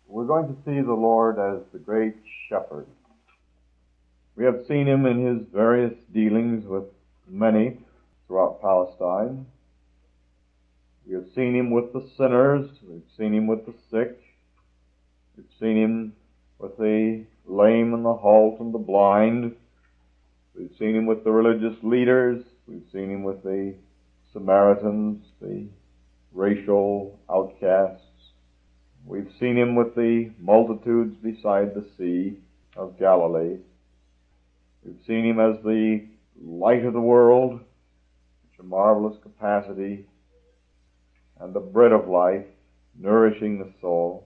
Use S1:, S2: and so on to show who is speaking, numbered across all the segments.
S1: We're going to see the Lord as the great shepherd. We have seen him in his various dealings with many throughout Palestine. We have seen him with the sinners. We've seen him with the sick. We've seen him with the lame and the halt and the blind. We've seen him with the religious leaders. We've seen him with the Samaritans, the racial outcasts. We've seen him with the multitudes beside the Sea of Galilee. We've seen him as the light of the world, which a marvelous capacity, and the bread of life, nourishing the soul.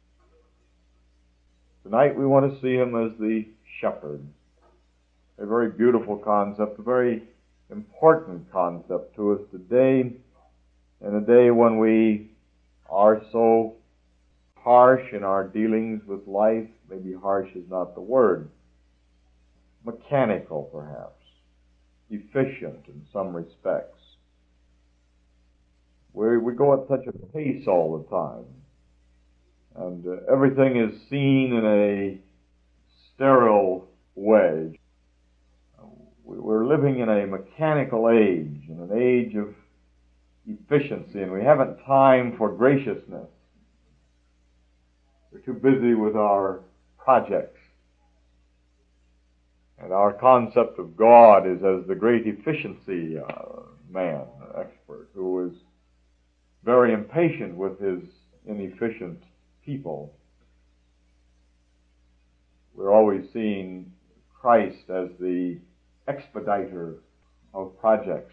S1: Tonight we want to see him as the shepherd. A very beautiful concept, a very important concept to us today, in a day when we are so harsh in our dealings with life. Maybe harsh is not the word. Mechanical, perhaps. Efficient in some respects. We go at such a pace all the time. And everything is seen in a sterile way. We're living in a mechanical age, in an age of efficiency, and we haven't time for graciousness. We're too busy with our projects. And our concept of God is as the great efficiency man, expert, who is very impatient with his inefficient people. We're always seeing Christ as the expediter of projects.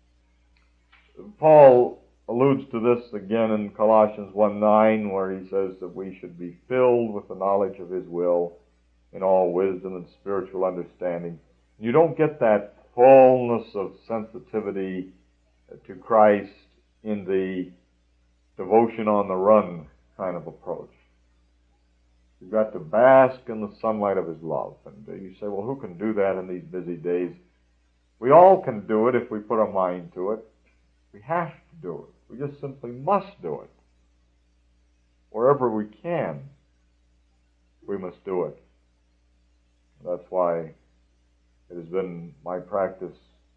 S1: Paul alludes to this again in Colossians 1:9, where he says that we should be filled with the knowledge of his will in all wisdom and spiritual understanding. You don't get that fullness of sensitivity to Christ in the devotion on the run kind of approach. You've got to bask in the sunlight of his love. And you say, well, who can do that in these busy days? We all can do it if we put our mind to it. We have to do it. We just simply must do it. Wherever we can, we must do it. That's why it has been my practice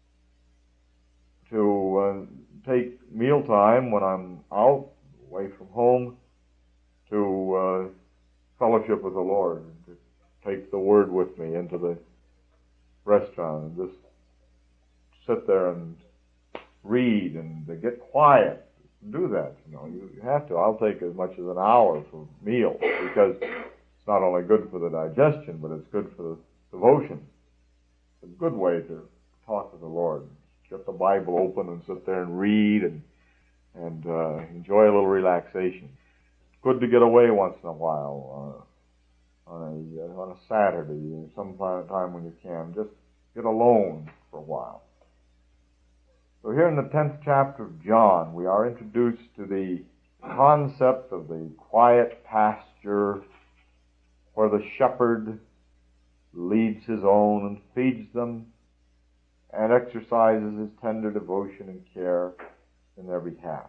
S1: to take mealtime when I'm out, away from home, to fellowship with the Lord, and to take the Word with me into the restaurant and just sit there and read and to get quiet. Do that, you have to. I'll take as much as an hour for meals, because it's not only good for the digestion, but it's good for the devotion. It's a good way to talk with the Lord. Get the Bible open and sit there and read and enjoy a little relaxation. Good to get away once in a while on a Saturday or some time when you can. Just get alone for a while. So here in the 10th chapter of John, we are introduced to the concept of the quiet pasture where the shepherd leads his own and feeds them and exercises his tender devotion and care in their behalf.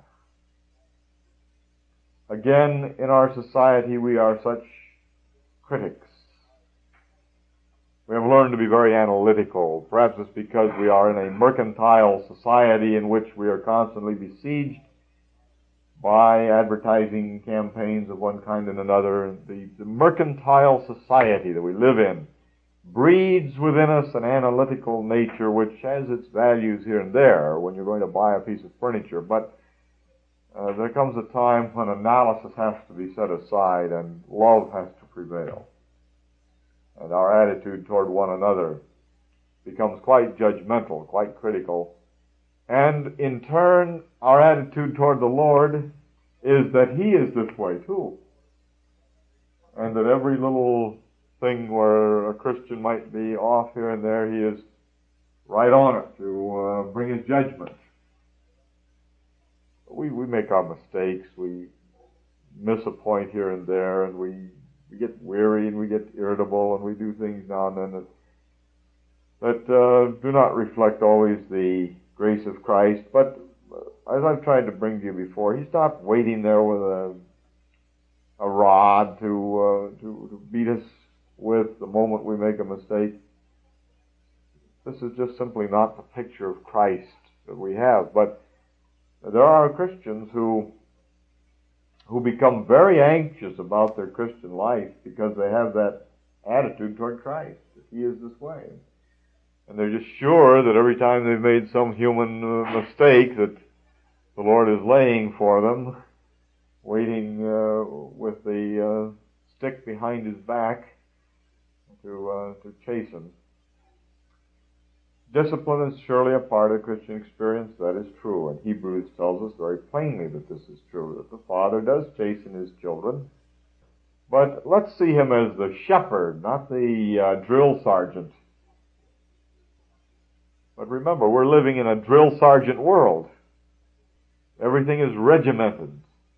S1: Again, in our society, we are such critics. We have learned to be very analytical. Perhaps it's because we are in a mercantile society in which we are constantly besieged by advertising campaigns of one kind and another. The mercantile society that we live in breeds within us an analytical nature which has its values here and there when you're going to buy a piece of furniture. But there comes a time when analysis has to be set aside and love has to prevail. And our attitude toward one another becomes quite judgmental, quite critical. And in turn, our attitude toward the Lord is that He is this way too. And that every little thing where a Christian might be off here and there, He is right on it to bring His judgment. We make our mistakes, we miss a point here and there, and we get weary and we get irritable, and we do things now and then that do not reflect always the grace of Christ. But as I've tried to bring to you before, He's not waiting there with a a rod to beat us with the moment we make a mistake. This is just simply not the picture of Christ that we have. But there are Christians who become very anxious about their Christian life because they have that attitude toward Christ. He is this way. And they're just sure that every time they've made some human mistake that the Lord is laying for them, waiting with the stick behind his back to chasten. Discipline is surely a part of Christian experience. That is true. And Hebrews tells us very plainly that this is true, that the Father does chasten his children. But let's see him as the shepherd, not the drill sergeant. But remember, we're living in a drill sergeant world. Everything is regimented.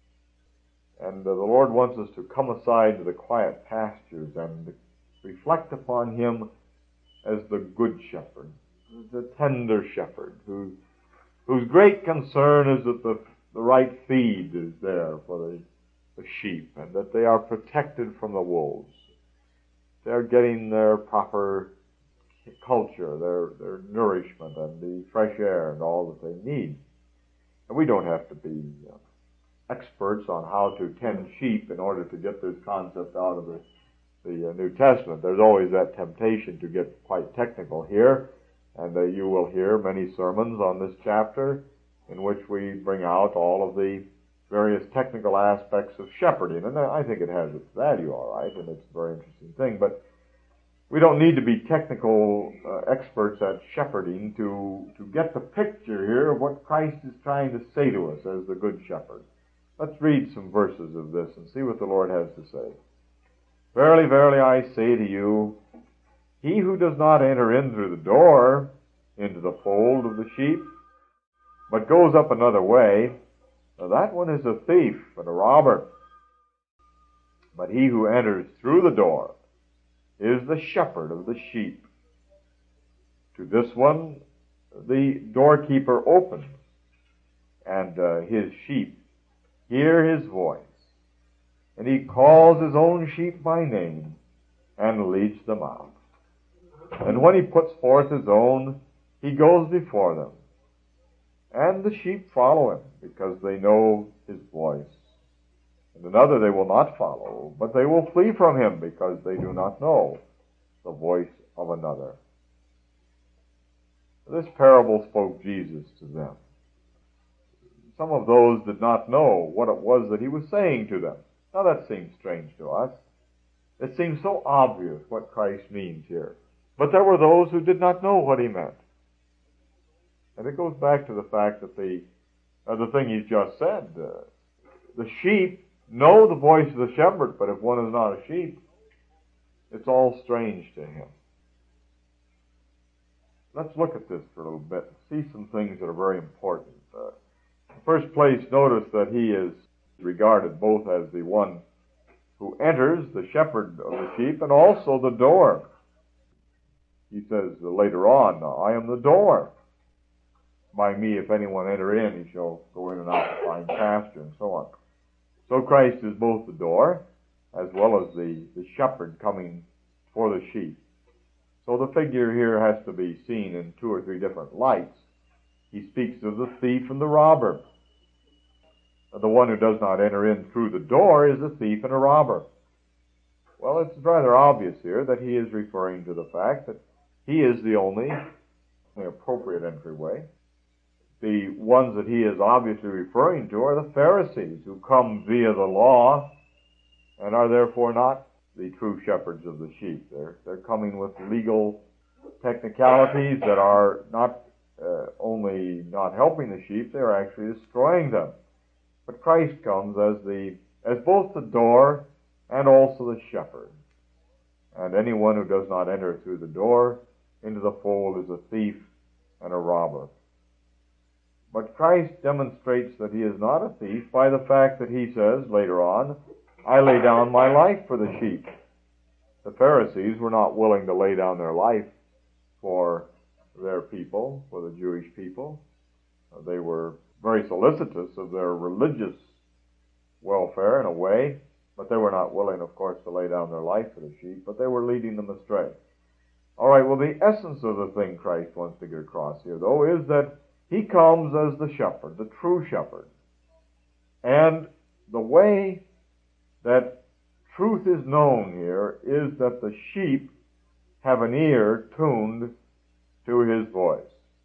S1: And the Lord wants us to come aside to the quiet pastures and reflect upon him as the good shepherd, the tender shepherd, whose great concern is that the right feed is there for the sheep, and that they are protected from the wolves. They're getting their proper culture, their nourishment, and the fresh air and all that they need. And we don't have to be experts on how to tend sheep in order to get this concept out of the New Testament. There's always that temptation to get quite technical here, and you will hear many sermons on this chapter in which we bring out all of the various technical aspects of shepherding, and I think it has its value, all right, and it's a very interesting thing, but we don't need to be technical experts at shepherding to get the picture here of what Christ is trying to say to us as the Good Shepherd. Let's read some verses of this and see what the Lord has to say. Verily, verily, I say to you, he who does not enter in through the door into the fold of the sheep, but goes up another way, that one is a thief and a robber. But he who enters through the door is the shepherd of the sheep. To this one the doorkeeper opens, and his sheep hear his voice, and he calls his own sheep by name and leads them out. And when he puts forth his own, he goes before them, and the sheep follow him, because they know his voice. And another they will not follow, but they will flee from him, because they do not know the voice of another. This parable spoke Jesus to them. Some of those did not know what it was that he was saying to them. Now that seems strange to us. It seems so obvious what Christ means here. But there were those who did not know what he meant. And it goes back to the fact that the thing he's just said. The sheep know the voice of the shepherd, but if one is not a sheep, it's all strange to him. Let's look at this for a little bit and see some things that are very important. In the first place, notice that he is regarded both as the one who enters, the shepherd of the sheep, and also the door. He says later on, I am the door. By me, if anyone enter in, he shall go in and out to find pasture, and so on. So Christ is both the door, as well as the shepherd coming for the sheep. So the figure here has to be seen in two or three different lights. He speaks of the thief and the robber. The one who does not enter in through the door is a thief and a robber. Well, it's rather obvious here that he is referring to the fact that he is the only appropriate entryway. The ones that he is obviously referring to are the Pharisees, who come via the law and are therefore not the true shepherds of the sheep. They're coming with legal technicalities that are not only not helping the sheep, they're actually destroying them. But Christ comes as both the door and also the shepherd. And anyone who does not enter through the door into the fold is a thief and a robber. But Christ demonstrates that he is not a thief by the fact that he says later on, I lay down my life for the sheep. The Pharisees were not willing to lay down their life for their people, for the Jewish people. They were very solicitous of their religious welfare in a way, But they were not willing, of course, to lay down their life for the sheep, but they were leading them astray. All right, well, the essence of the thing Christ wants to get across here, though, is that he comes as the shepherd, the true shepherd. And the way that truth is known here is that the sheep have an ear tuned to his voice.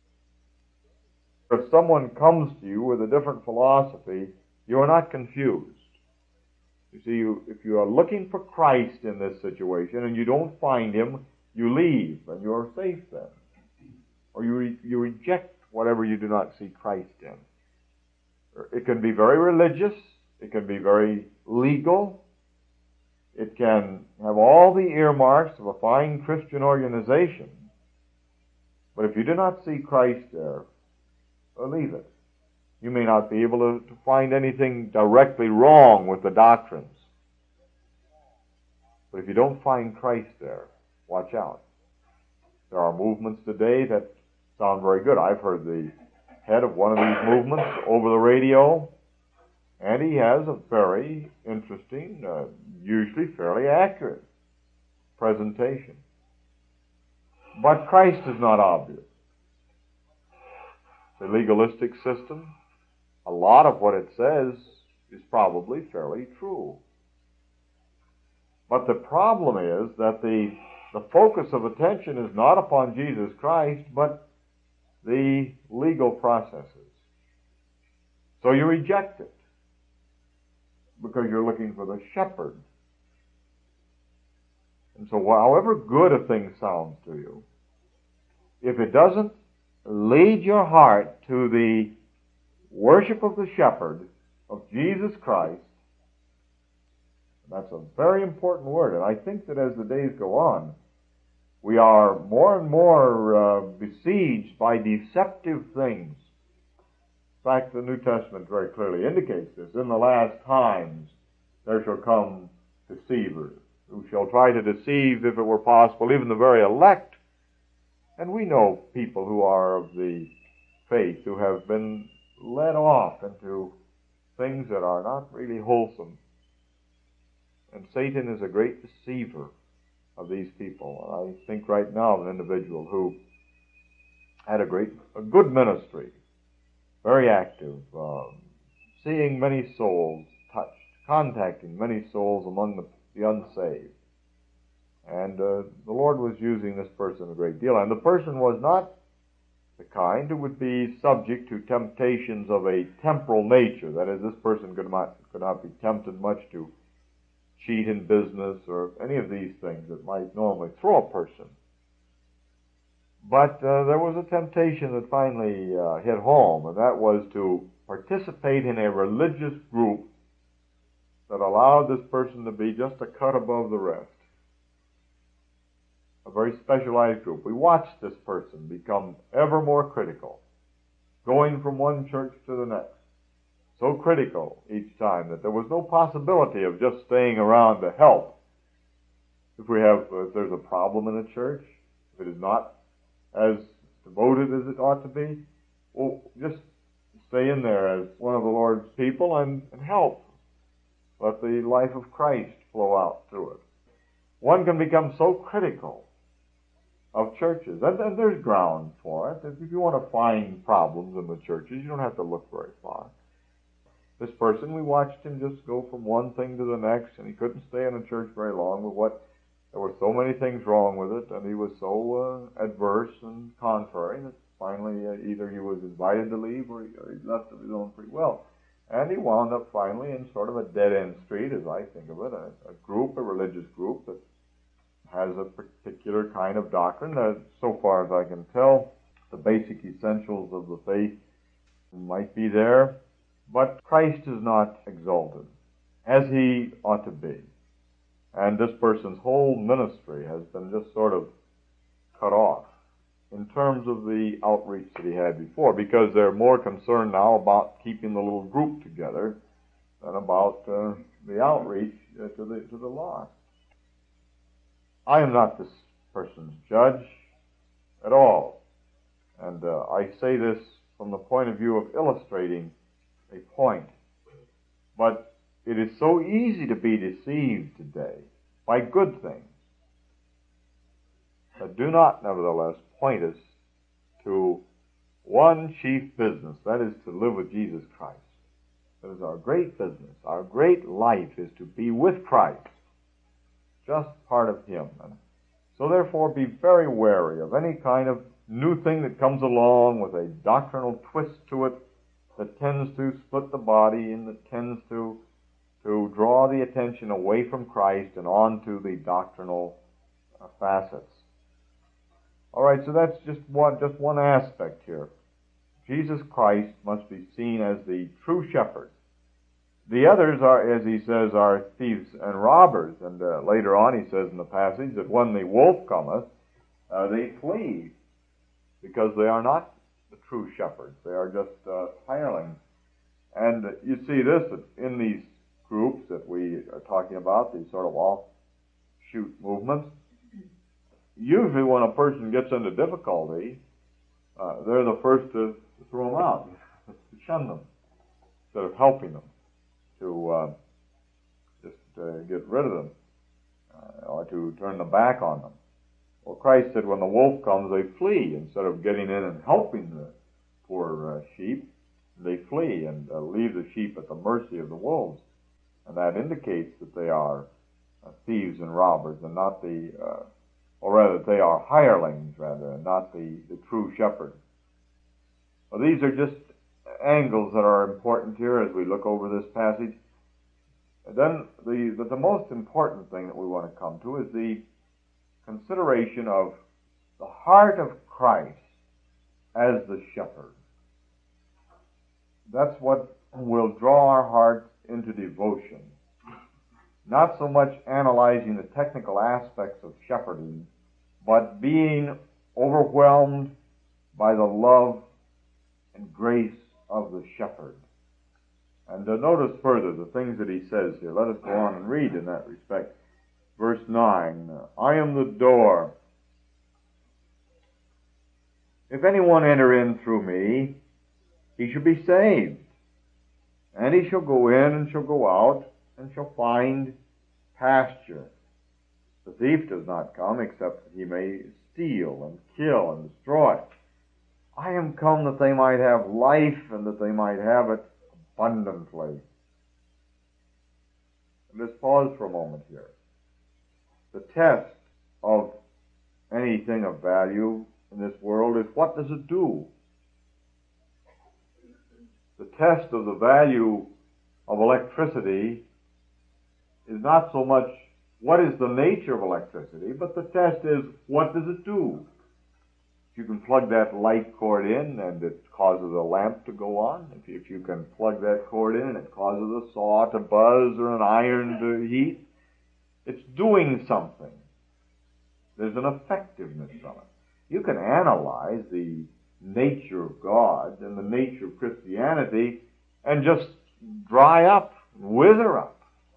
S1: If someone comes to you with a different philosophy, you are not confused. You see, if you are looking for Christ in this situation and you don't find him, you leave and you are safe then. Or you reject whatever you do not see Christ in. It can be very religious. It can be very legal. It can have all the earmarks of a fine Christian organization. But if you do not see Christ there, leave it. You may not be able to find anything directly wrong with the doctrines. But if you don't find Christ there, watch out. There are movements today that sound very good. I've heard the head of one of these movements over the radio, and he has a very interesting, usually fairly accurate presentation. But Christ is not obvious. The legalistic system, a lot of what it says is probably fairly true. But the problem is that the focus of attention is not upon Jesus Christ, but the legal processes. So you reject it because you're looking for the shepherd. And so however good a thing sounds to you, if it doesn't lead your heart to the worship of the shepherd, of Jesus Christ, that's a very important word. And I think that as the days go on, we are more and more besieged by deceptive things. In fact, the New Testament very clearly indicates this. In the last times there shall come deceivers, who shall try to deceive, if it were possible, even the very elect. And we know people who are of the faith who have been led off into things that are not really wholesome. And Satan is a great deceiver of these people. I think right now of an individual who had a good ministry, very active, seeing many souls touched, contacting many souls among the unsaved. And the Lord was using this person a great deal. And the person was not the kind who would be subject to temptations of a temporal nature. That is, this person could not be tempted much to cheat in business or any of these things that might normally throw a person. But there was a temptation that finally hit home, and that was to participate in a religious group that allowed this person to be just a cut above the rest. A very specialized group. We watched this person become ever more critical, going from one church to the next. So critical each time that there was no possibility of just staying around to help. If there's a problem in a church, if it is not as devoted as it ought to be, well, just stay in there as one of the Lord's people and help. Let the life of Christ flow out through it. One can become so critical of churches, and there's ground for it. If you want to find problems in the churches, you don't have to look very far. This person, we watched him just go from one thing to the next, and he couldn't stay in a church very long. There were so many things wrong with it, and he was so adverse and contrary that finally either he was invited to leave or he left of his own free will. And he wound up finally in sort of a dead-end street, as I think of it, a religious group that has a particular kind of doctrine that, so far as I can tell, the basic essentials of the faith might be there. But Christ is not exalted, as he ought to be. And this person's whole ministry has been just sort of cut off in terms of the outreach that he had before, because they're more concerned now about keeping the little group together than about the outreach to the lost. I am not this person's judge at all. And I say this from the point of view of illustrating a point. But it is so easy to be deceived today by good things that do not, nevertheless, point us to one chief business, that is to live with Jesus Christ. That is our great business. Our great life is to be with Christ, just part of Him. And so therefore be very wary of any kind of new thing that comes along with a doctrinal twist to it that tends to split the body and that tends to draw the attention away from Christ and onto the doctrinal facets. All right, so that's just one aspect here. Jesus Christ must be seen as the true shepherd. The others are, as he says, are thieves and robbers. And later on he says in the passage that when the wolf cometh, they flee, because they are not the true shepherds. They are just hirelings. And you see this in these groups that we are talking about, these sort of offshoot movements. Usually when a person gets into difficulty, they're the first to throw them out, to shun them, instead of helping them to just get rid of them or to turn the back on them. Well, Christ said when the wolf comes, they flee. Instead of getting in and helping the poor sheep, they flee and leave the sheep at the mercy of the wolves. And that indicates that they are thieves and robbers and not or rather, they are hirelings, rather, and not the true shepherd. Well, these are just angles that are important here as we look over this passage. And then the most important thing that we want to come to is the consideration of the heart of Christ as the shepherd. That's what will draw our hearts into devotion. Not so much analyzing the technical aspects of shepherding, but being overwhelmed by the love and grace of the shepherd. And notice further the things that he says here. Let us go on and read in that respect. Verse 9, I am the door. If anyone enter in through me, he shall be saved. And he shall go in and shall go out and shall find pasture. The thief does not come except that he may steal and kill and destroy. I am come that they might have life and that they might have it abundantly. Let's pause for a moment here. The test of anything of value in this world is what does it do? The test of the value of electricity is not so much what is the nature of electricity, but the test is what does it do? If you can plug that light cord in and it causes a lamp to go on, if you can plug that cord in and it causes a saw to buzz or an iron to heat, it's doing something. There's an effectiveness from it. You can analyze the nature of God and the nature of Christianity and just dry up, wither up.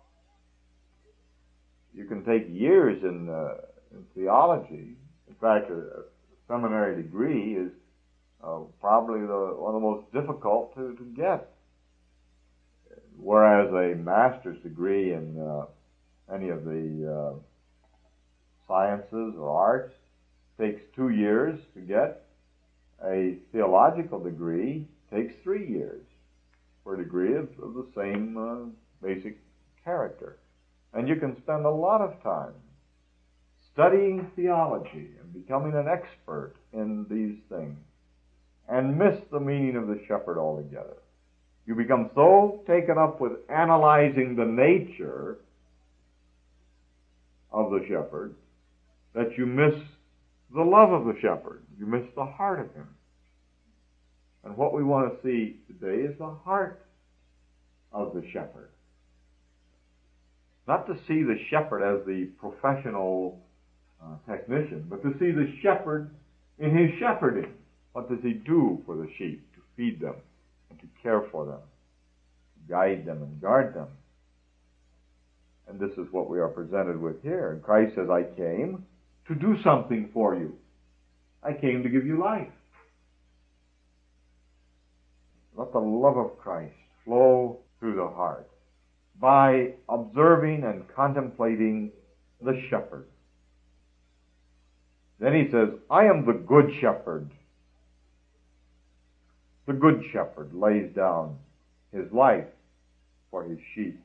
S1: You can take years in theology. In fact, a seminary degree is probably one of the most difficult to get. Whereas a master's degree in any of the sciences or arts takes 2 years to get, a theological degree takes 3 years for a degree of the same basic character. And you can spend a lot of time studying theology and becoming an expert in these things and miss the meaning of the shepherd altogether. You become so taken up with analyzing the nature of the shepherd that you miss the love of the shepherd. You miss the heart of him. And what we want to see today is the heart of the shepherd. Not to see the shepherd as the professional technician, but to see the shepherd in his shepherding. What does he do for the sheep? To feed them and to care for them, to guide them and guard them. And this is what we are presented with here. And Christ says, I came to do something for you. I came to give you life. Let the love of Christ flow through the heart. by observing and contemplating the shepherd. Then he says, I am the good shepherd. The good shepherd lays down his life for his sheep.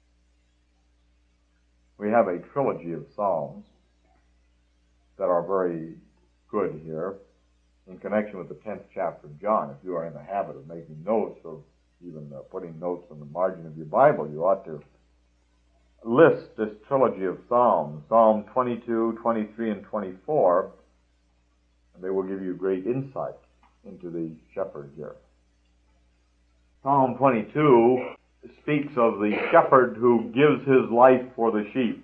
S1: We have a trilogy of Psalms that are very good here in connection with the 10th chapter of John. If you are in the habit of making notes or even putting notes on the margin of your Bible, you ought to list this trilogy of Psalms, Psalm 22, 23, and 24, and they will give you great insight into the shepherd here. Psalm 22 speaks of the shepherd who gives his life for the sheep.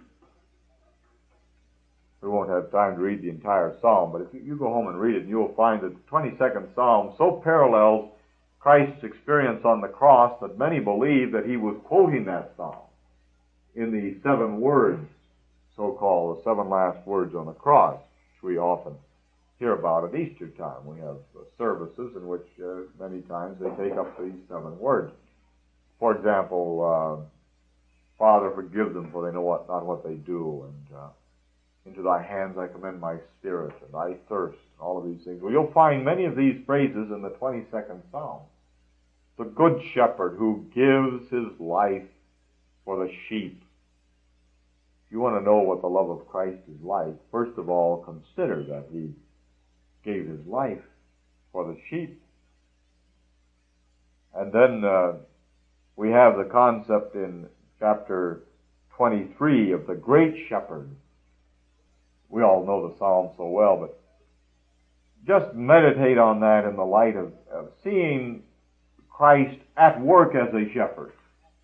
S1: We won't have time to read the entire psalm, but if you go home and read it, you'll find that the 22nd psalm so parallels Christ's experience on the cross that many believe that he was quoting that psalm in the 7 words, so-called the 7 last words on the cross, which we often hear about at Easter time. We have services in which many times they take up these 7 words. For example, Father, forgive them, for they know not what they do, and into thy hands I commend my spirit, and I thirst, and all of these things. Well, you'll find many of these phrases in the 22nd Psalm. The good shepherd who gives his life for the sheep. If you want to know what the love of Christ is like, first of all, consider that he gave his life for the sheep. And then we have the concept in chapter 23 of the great shepherd. We all know the psalm so well, but just meditate on that in the light of seeing Christ at work as a shepherd.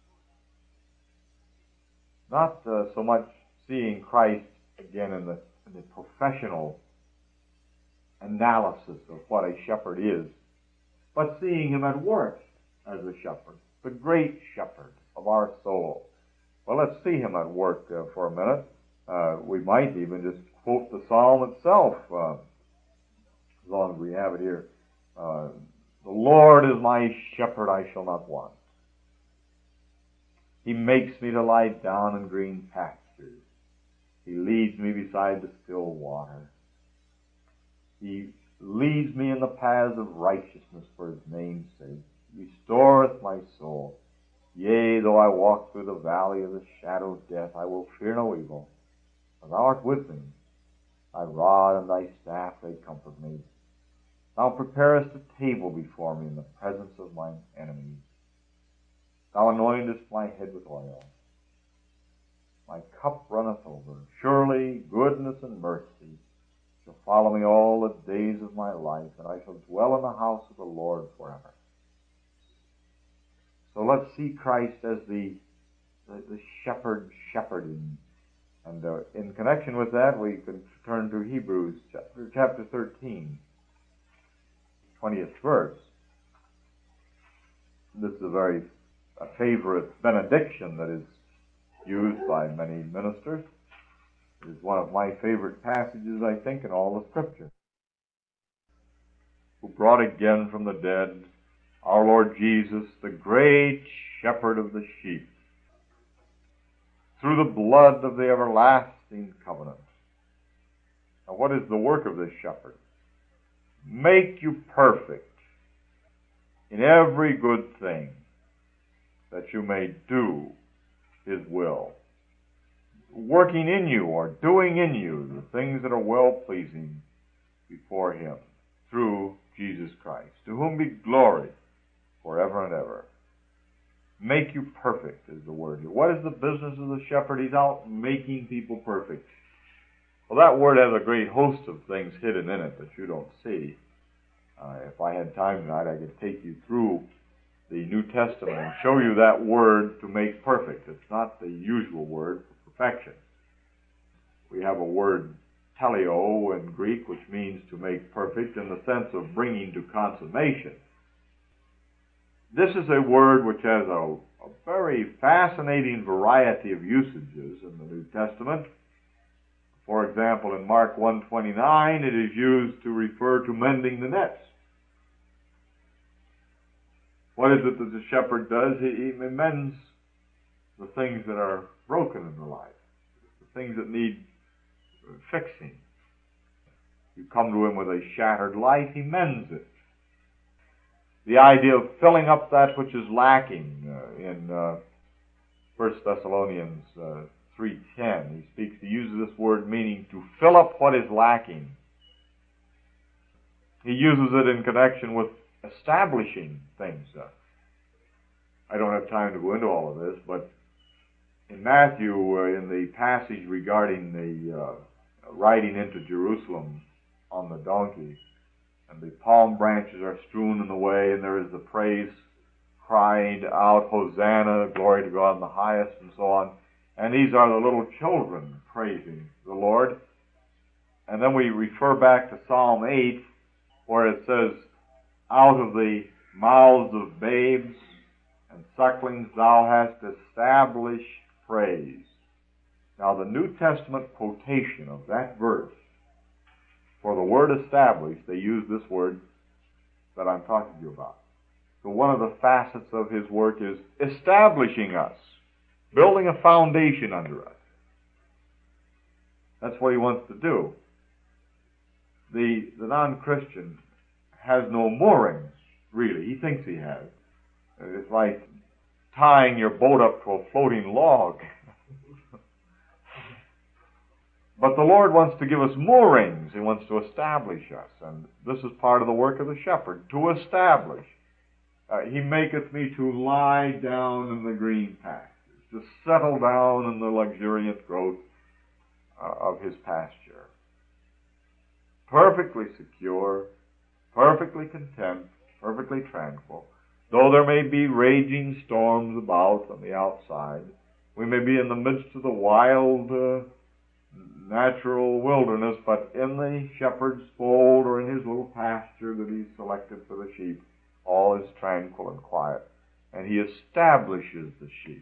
S1: Not so much seeing Christ, again, in the professional analysis of what a shepherd is, but seeing him at work as a shepherd, the great shepherd of our soul. Well, let's see him at work for a minute. We might even just quote the psalm itself, as long as we have it here. The Lord is my shepherd, I shall not want. He makes me to lie down in green pastures. He leads me beside the still water. He leads me in the paths of righteousness for his name's sake. He restoreth my soul. Yea, though I walk through the valley of the shadow of death, I will fear no evil. For thou art with me. Thy rod and thy staff, they comfort me. Thou preparest a table before me in the presence of mine enemies. Thou anointest my head with oil. My cup runneth over. Surely goodness and mercy shall follow me all the days of my life, and I shall dwell in the house of the Lord forever. So let's see Christ as the shepherd shepherding. And in connection with that, we can turn to Hebrews chapter 13, 20th verse. This is a favorite benediction that is used by many ministers. It is one of my favorite passages, I think, in all the Scripture. Who brought again from the dead our Lord Jesus, the great shepherd of the sheep, through the blood of the everlasting covenant. Now, what is the work of this shepherd? Make you perfect in every good thing, that you may do his will. Working in you or doing in you the things that are well-pleasing before him through Jesus Christ, to whom be glory forever and ever. Make you perfect is the word here. What is the business of the shepherd? He's out making people perfect. Well, that word has a great host of things hidden in it that you don't see. If I had time tonight, I could take you through the New Testament and show you that word to make perfect. It's not the usual word for perfection. We have a word teleo in Greek, which means to make perfect in the sense of bringing to consummation. This is a word which has a very fascinating variety of usages in the New Testament. For example, in Mark 1:29, it is used to refer to mending the nets. What is it that the shepherd does? He mends the things that are broken in the life, the things that need fixing. You come to Him with a shattered life, He mends it. The idea of filling up that which is lacking in 1 Thessalonians 3:10, he uses this word meaning to fill up what is lacking. He uses it in connection with establishing things. I don't have time to go into all of this, but in Matthew, in the passage regarding the riding into Jerusalem on the donkey, and the palm branches are strewn in the way, and there is the praise crying out, Hosanna, glory to God in the highest, and so on. And these are the little children praising the Lord. And then we refer back to Psalm 8, where it says, out of the mouths of babes and sucklings thou hast established praise. Now the New Testament quotation of that verse, for the word established, they use this word that I'm talking to you about. So one of the facets of His work is establishing us, building a foundation under us. That's what He wants to do. The non-Christian has no moorings, really. He thinks he has. It's like tying your boat up to a floating log. But the Lord wants to give us moorings. He wants to establish us. And this is part of the work of the shepherd, to establish. He maketh me to lie down in the green pastures, to settle down in the luxuriant growth of His pasture. Perfectly secure, perfectly content, perfectly tranquil. Though there may be raging storms about on the outside, we may be in the midst of the wild natural wilderness, but in the shepherd's fold or in his little pasture that He's selected for the sheep, all is tranquil and quiet, and He establishes the sheep.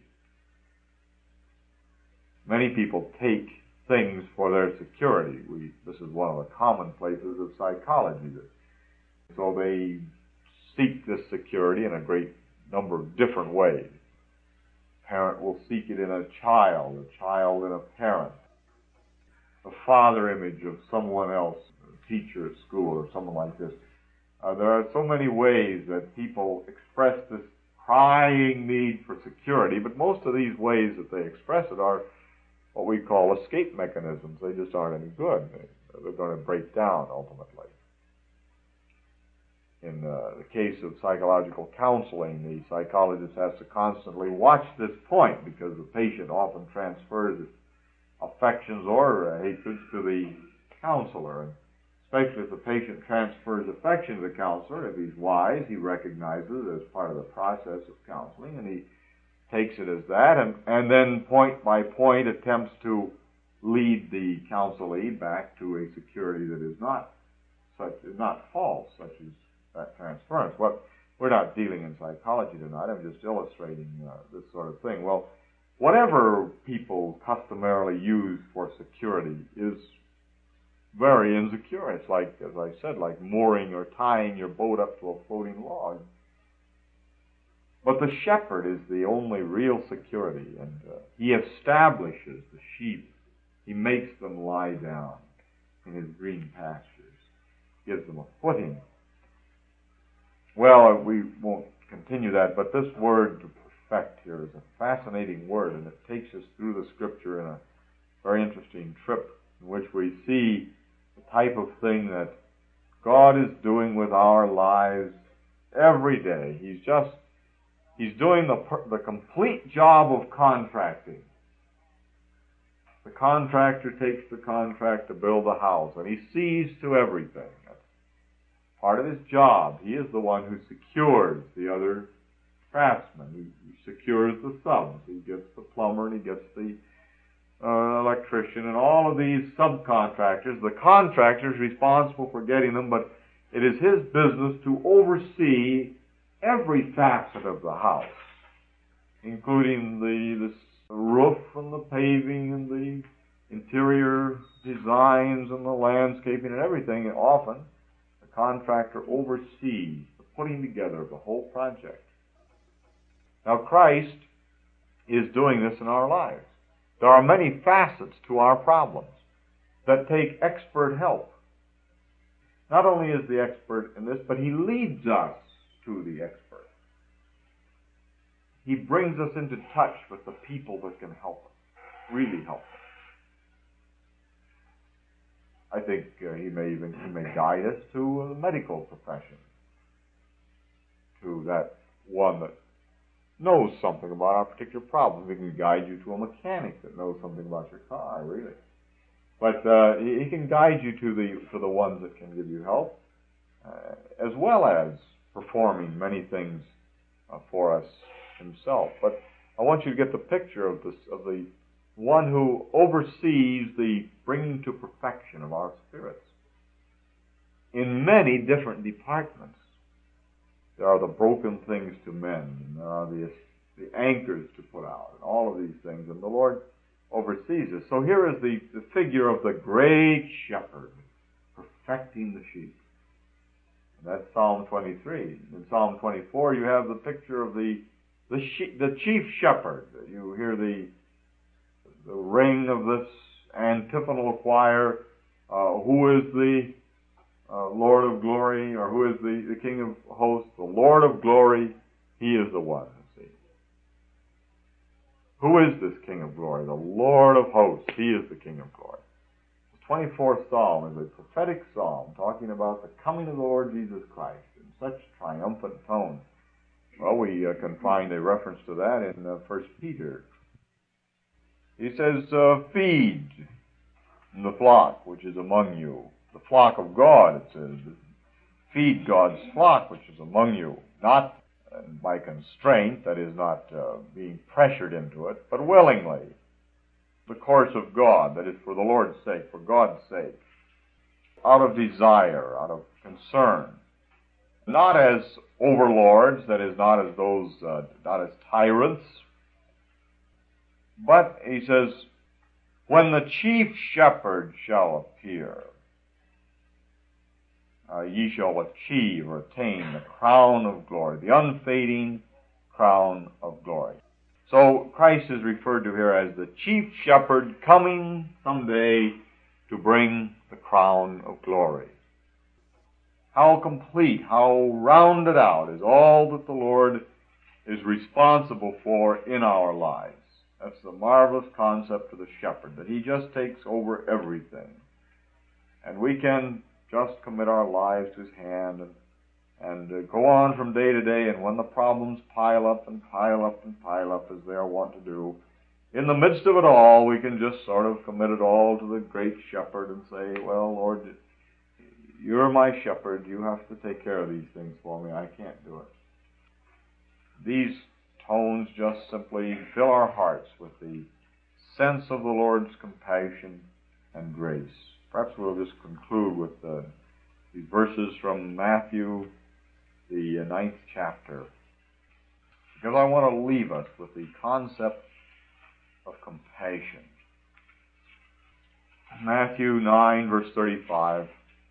S1: Many people take things for their security. This is one of the commonplaces of psychology. So they seek this security in a great number of different ways. A parent will seek it in a child in a parent, a father image of someone else, a teacher at school or someone like this. There are so many ways that people express this crying need for security, but most of these ways that they express it are what we call escape mechanisms. They just aren't any good. They're going to break down ultimately. In the case of psychological counseling, the psychologist has to constantly watch this point because the patient often transfers affections or hatreds to the counselor. And especially if the patient transfers affection to the counselor, if he's wise, he recognizes it as part of the process of counseling, and he takes it as that, and then point by point attempts to lead the counselee back to a security that is not false, such as that transference. Well, we're not dealing in psychology tonight. I'm just illustrating this sort of thing. Well, whatever people customarily use for security is very insecure. It's like, as I said, like mooring or tying your boat up to a floating log. But the shepherd is the only real security, and He establishes the sheep. He makes them lie down in His green pastures, gives them a footing. Well, we won't continue that, but this word to perfect here is a fascinating word, and it takes us through the Scripture in a very interesting trip in which we see the type of thing that God is doing with our lives every day. He's doing the complete job of contracting. The contractor takes the contract to build the house, and he sees to everything. That's part of his job. He is the one who secures the other craftsmen. He secures the subs. He gets the plumber, and he gets the electrician, and all of these subcontractors. The contractor is responsible for getting them, but it is his business to oversee every facet of the house, including the roof and the paving and the interior designs and the landscaping and everything. And often, the contractor oversees the putting together of the whole project. Now, Christ is doing this in our lives. There are many facets to our problems that take expert help. Not only is the expert in this, but he leads us to the expert. He brings us into touch with the people that can help us, really help us. I think he may guide us to the medical profession, to that one that knows something about our particular problem. He can guide you to a mechanic that knows something about your car, really. But he can guide you to the ones that can give you help, as well as performing many things for us himself. But I want you to get the picture of the one who oversees the bringing to perfection of our spirits in many different departments. There are the broken things to mend, and there are the anchors to put out, and all of these things, and the Lord oversees us. So here is the figure of the great shepherd perfecting the sheep. And that's Psalm 23. In Psalm 24, you have the picture of the chief shepherd. You hear the ring of this antiphonal choir. Who is the Lord of glory, or who is the King of hosts? The Lord of glory, he is the one. See, who is this King of glory? The Lord of hosts, he is the King of glory. The 24th Psalm is a prophetic psalm talking about the coming of the Lord Jesus Christ in such triumphant tone. Well, we can find a reference to that in 1 Peter. He says, feed the flock which is among you. The flock of God, it says. Feed God's flock which is among you. Not by constraint, that is, not being pressured into it, but willingly. The course of God, that is for the Lord's sake, for God's sake. Out of desire, out of concern. Not as overlords, that is, not as those, not as tyrants. But, he says, when the chief shepherd shall appear, ye shall achieve or attain the crown of glory, the unfading crown of glory. So Christ is referred to here as the chief shepherd coming someday to bring the crown of glory. How complete, how rounded out is all that the Lord is responsible for in our lives. That's the marvelous concept of the shepherd, that he just takes over everything. And we can just commit our lives to his hand and go on from day to day, and when the problems pile up and pile up and pile up, as they are wont to do, in the midst of it all, we can just sort of commit it all to the great shepherd and say, well, Lord, you're my shepherd. You have to take care of these things for me. I can't do it. These tones just simply fill our hearts with the sense of the Lord's compassion and grace. Perhaps we'll just conclude with these verses from Matthew, the 9th chapter, because I want to leave us with the concept of compassion. Matthew 9, verse 35.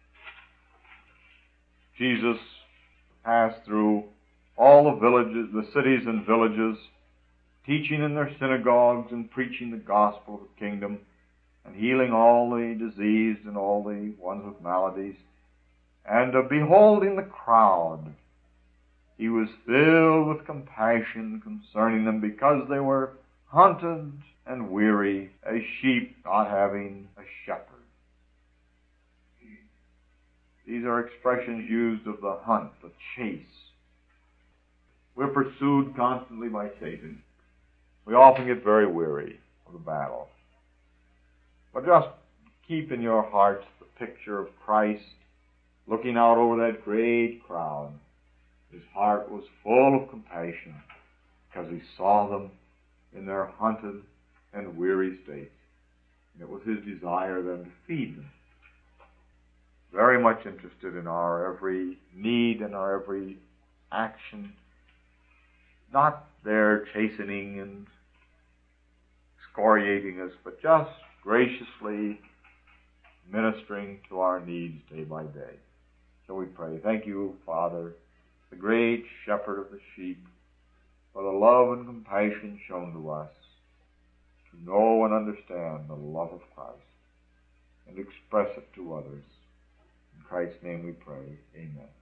S1: Jesus passed through all the villages, the cities and villages, teaching in their synagogues and preaching the gospel of the kingdom, and healing all the diseased and all the ones with maladies. And beholding the crowd, he was filled with compassion concerning them, because they were hunted and weary, as sheep not having a shepherd. These are expressions used of the hunt, the chase. We're pursued constantly by Satan. We often get very weary of the battle. But just keep in your hearts the picture of Christ looking out over that great crowd. His heart was full of compassion because he saw them in their hunted and weary state. And it was his desire then to feed them. Very much interested in our every need and our every action. Not there chastening and excoriating us, but just graciously ministering to our needs day by day. So we pray. Thank you, Father, the great shepherd of the sheep, for the love and compassion shown to us, to know and understand the love of Christ and express it to others. In Christ's name we pray. Amen.